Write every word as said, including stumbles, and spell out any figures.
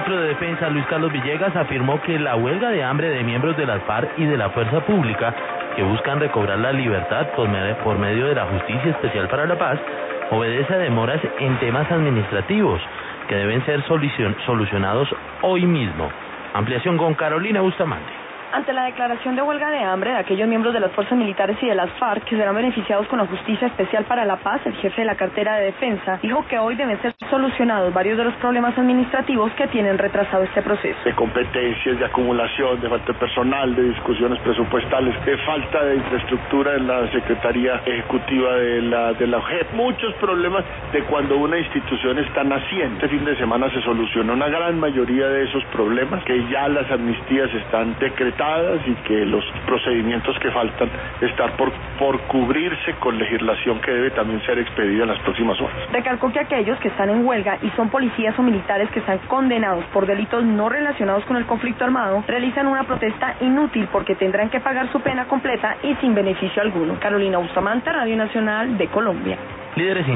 ministro de Defensa, Luis Carlos Villegas, afirmó que la huelga de hambre de miembros de las FARC y de la Fuerza Pública, que buscan recobrar la libertad por medio, por medio de la Justicia Especial para la Paz, obedece a demoras en temas administrativos que deben ser solucion, solucionados hoy mismo. Ampliación con Carolina Bustamante. Ante la declaración de huelga de hambre de aquellos miembros de las fuerzas militares y de las FARC que serán beneficiados con la Justicia Especial para la Paz, el jefe de la cartera de Defensa dijo que hoy deben ser solucionados varios de los problemas administrativos que tienen retrasado este proceso. De competencias, de acumulación, de falta de personal, de discusiones presupuestales, de falta de infraestructura en la Secretaría Ejecutiva de la, de la O J E P. Muchos problemas de cuando una institución está naciendo. Este fin de semana se solucionó una gran mayoría de esos problemas, que ya las amnistías están decretadas y que los procedimientos que faltan están por, por cubrirse con legislación que debe también ser expedida en las próximas horas. Recalcó que aquellos que están en huelga y son policías o militares que están condenados por delitos no relacionados con el conflicto armado realizan una protesta inútil porque tendrán que pagar su pena completa y sin beneficio alguno. Carolina Bustamante, Radio Nacional de Colombia. Líderes